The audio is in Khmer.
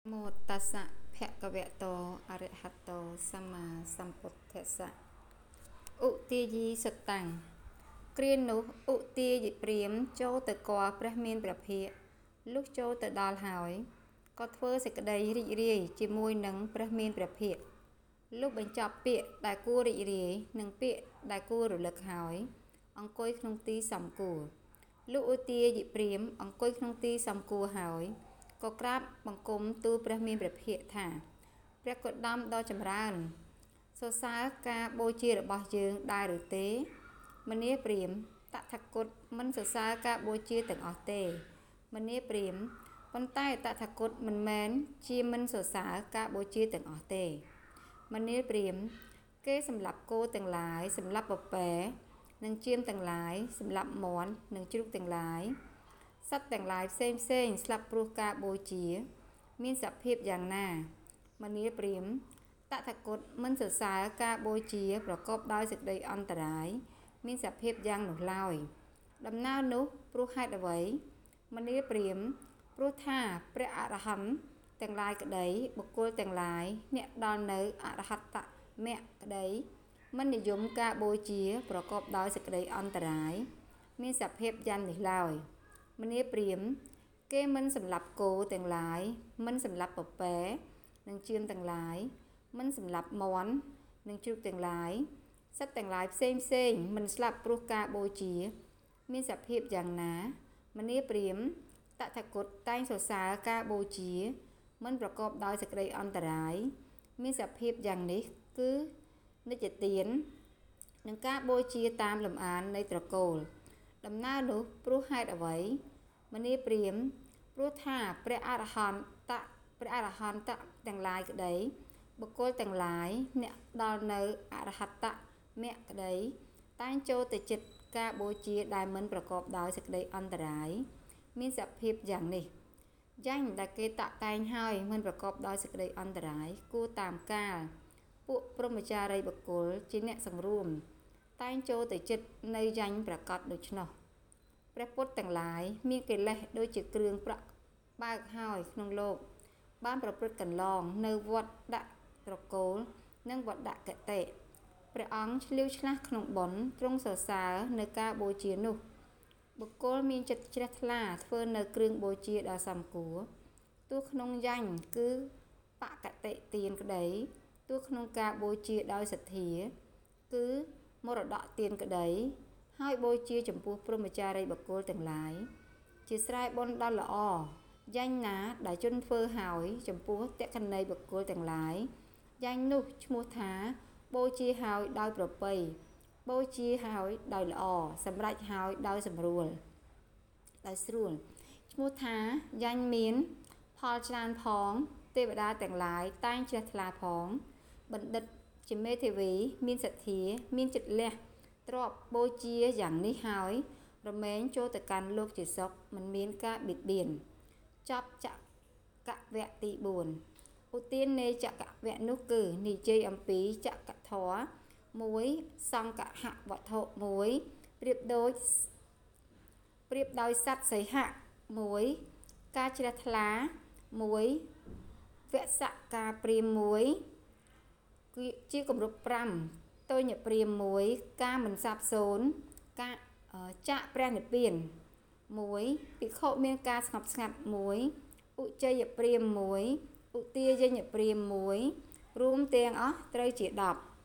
โมตัสสะภะคะวะโตอะระหะโตสัมมาสัมพุทธัสสะឧទាយីសុតាំងគ្រានោះឧទាយព្រាហ្មណ៍ចូលទៅគាល់ព្រះមានព្រះភិក្ខលុះចូលទៅដល់ហើយក៏ធ្វើសេចក្តីរីករាយជាមួយនឹងព្រះមានព្រះភិក្ខលុះបញ្ចប់ពាក្យដែលគួររីករាយនិងពាក្យដែលគួររលឹកហើយអង្គុយក្នុងទីសំគួរលុះឧទាយព្រាហ្មណ៍អង្គុយក្នុងទីសំគួរហើយក៏ក្រាបបង្គំទូលព្រះមានព្រះភិក្ខថាព្រះគោតមដ៏ចម្រើនសរសើរការបូជារបស់យើងដែរឬទេមនាព្រាហ្មណ៍តថាគតមិនសរសើរការបូជាទាំងអស់ទេមនាព្រាហ្មណ៍ប៉ុន្តែតថាគតមិនមែនជាមិនសរសើរការបូជាទាំងអស់ទេមនាព្រាហ្មណ៍គេសម្លាប់គោទាំងឡាយសម្លាប់ពពែនិងចៀមទាំងឡាយសម្លាប់មាន់និងជ្រូកទាំងឡាយសត្វទាំងឡាយផ្សេងស្លាប់ព្រោះការបូជាមានសភាពយ៉ាងណាមនាព្រាហ្មណ៍តថាគតមិនសរសើរការបូជាប្រកបដោយសេចក្តីអន្តរាយមានសភាពយ៉ាងនោះឡើយដំណើរនោះព្រោះហេតុអ្វីមនាព្រាហ្មណ៍ព្រោះថាព្រះអរហន្តទាំងឡាយក្តីបុគ្គលទាំងឡាយអ្នកដល់នៅអរហត្តមគ្គក្តីមិននិយមការបូជាប្រកបដោយសេចក្តីអន្តរាយមានសភាពយ៉ាងនេះឡើយមនាព្រាហ្មណ៍គេមិនសម្លាប់គោទាំងឡាយមិនសម្លាប់ពពែនិងចៀមទាំងឡាយមិនសម្លាប់មាន់និងជ្រូកទាំងឡាយសត្វទាំងឡាយផ្សេងមិនស្លាប់ព្រោះការបូជាមានសភាពយ៉ាងណាមនាព្រាហ្មណ៍តថាគតតែងសរសើរការបូជាមិនប្រកបដោយសេចក្តីអន្តរាយមានសភាពយ៉ាងនេះគឺនិច្ចទាននិងការបូជាតាមលំអាននៃត្រកូលដំណើរនោះព្រោះហេតុអ្វីមនាព្រាហ្មណ៍ព្រោះថាព្រះអរហន្តទាំងឡាយក្តីបុគ្គលទាំងឡាយអ្នកដល់នៅអរហត្តមគ្គក្តីតែងចូលទៅចិត្តការបូជាដែលមិនប្រកបដោយសេចក្តីអន្តរាយមានសភាពយ៉ាងនេះយ៉ាងដែលគេតាក់តែងហើយមិនប្រកបដោយសេចក្តីអន្តរាយគួរតាមកាលពួកព្រហ្មចារីបុគ្គលជាអ្នកសង្រួមតែងចូលទៅចិត្តនៅយ៉ាញ់ប្រកបដូច្នោះព្រះពុទ្ធទាំងឡាយមានកិលេសដូចជាគ្រឿងប្រាក់បើកហើយក្នុងលោកបានប្រព្រឹត្តកន្លងនៅវត្តដាក់ត្រកូលនិងវត្តដាក់កតិព្រះអង្គឆ្លៀវឆ្លាស់ក្នុងបុណ្យទ្រង់សរសើរនៅការបូជានោះបុគ្គលមានចិត្តជ្រះថ្លាធ្វើនៅគ្រឿងបូជាដ៏សមគួរទោះក្នុងយ៉ាញ់គឺបកតិទានក្តីទោះក្នុងការបូជាដោយសទ្ធាគឺមរតកទានក្តីហើយបូជាចំពោះព្រហ្មចារីបុគ្គលទាំងឡាយជាស្រែបុណ្យដ៏ល្អយ៉ាញ់ណាដែលជនធ្វើហើយចំពោះតក្កណីបុគ្គលទាំងឡាយយ៉ាញ់នោះឈ្មោះថាបូជាហើយដោយប្រពៃបូជាហើយដោយល្អសម្រេចហើយដោយស្រួលឈ្មោះថាយ៉ាញ់មានផលច្រើនផងទេវតាទាំងឡាយតែងជ្រះថ្លាផងបណ្ឌិតជាមេធាវីមានសទ្ធាមានចិត្តលះទ្របបូជាយ៉ាងនេះហើយរមែងចូលទៅកាន់លោកជាសុខមិនមានការបៀតបៀនចប់ចក្រវគ្គទី4ឧទាននៃចក្រវគ្គនោះគឺនិយាយអំពីចក្រធម៌1សង្កហវត្ថុ1ប្រៀបដោយសត្វសីហៈ1ការជ្រះថ្លា1វសការព្រាហ្មណ៍1គឺជាគម្រប់5ទុញ្ញព្រាហ្មណ៍1ការមិនសាបសូន្យការចាក់ព្រះនិព្វាន1ភិក្ខុមានការស្ងប់ស្ងាត់1ឧជ័យព្រាហ្មណ៍1ឧទាយញ្ញព្រាហ្មណ៍1រួមទាំងអស់ត្រូវជា10